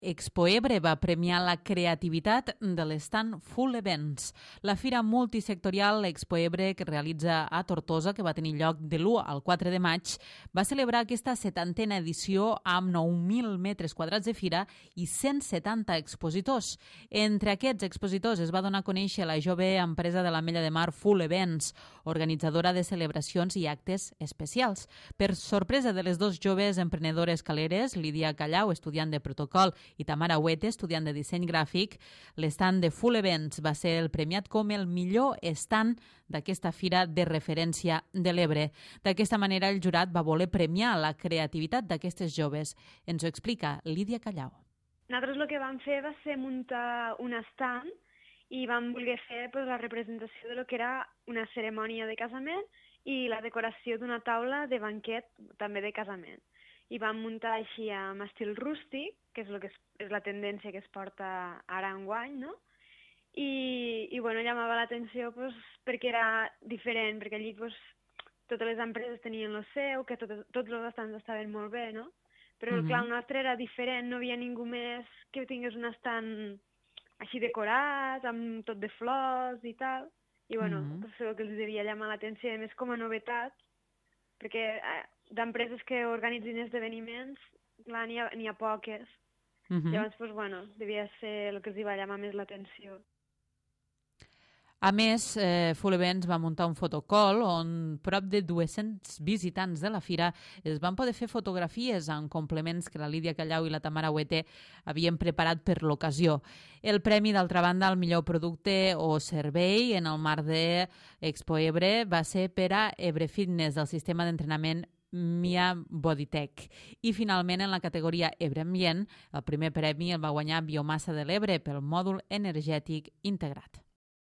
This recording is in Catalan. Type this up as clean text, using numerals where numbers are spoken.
Expo Ebre va premiar la creativitat de l'estand Full Events. La fira multisectorial Expo Ebre, que realitza a Tortosa, que va tenir lloc de l'1 al 4 de maig, va celebrar aquesta 70a edició amb 9.000 metres quadrats de fira i 170 expositors. Entre aquests expositors es va donar a conèixer la jove empresa de l'Ametlla de Mar Full Events, organitzadora de celebracions i actes especials. Per sorpresa de les dos joves emprenedores caleres, Lídia Callau, estudiant de protocol, i Tamara Huete, estudiant de disseny gràfic, l'estand de Full Events va ser el premiat com el millor estand d'aquesta fira de referència de l'Ebre. D'aquesta manera, el jurat va voler premiar la creativitat d'aquestes joves. Ens ho explica Lídia Callau. Nosaltres el que vam fer va ser muntar un estand i vam voler fer la representació de lo que era una cerimònia de casament i la decoració d'una taula de banquet també de casament. I vam muntar així amb estil rústic, que és la tendència que es porta ara enguany, no? I llamava l'atenció perquè era diferent, perquè allí totes les empreses tenien el seu, que tots els estands estaven molt bé, no? Però clar, el nostre era diferent, no havia ningú més que tingués un estand així decorat, amb tot de flors i tal. I és el que els devia llamar l'atenció, a més com a novetat, perquè d'empreses que organitzin esdeveniments, clar, n'hi ha poques. Llavors, devia ser el que els hi va llamar més l'atenció. A més, Full Events va muntar un fotocall on prop de 200 visitants de la fira es van poder fer fotografies amb complements que la Lídia Callau i la Tamara Huete havien preparat per l'ocasió. El premi, d'altra banda, al millor producte o servei en el marc de Expo Ebre va ser per a Ebre Fitness, del sistema d'entrenament Mia Bodytech. I finalment, en la categoria Ebre Ambient, el primer premi el va guanyar Biomassa de l'Ebre pel mòdul energètic integrat.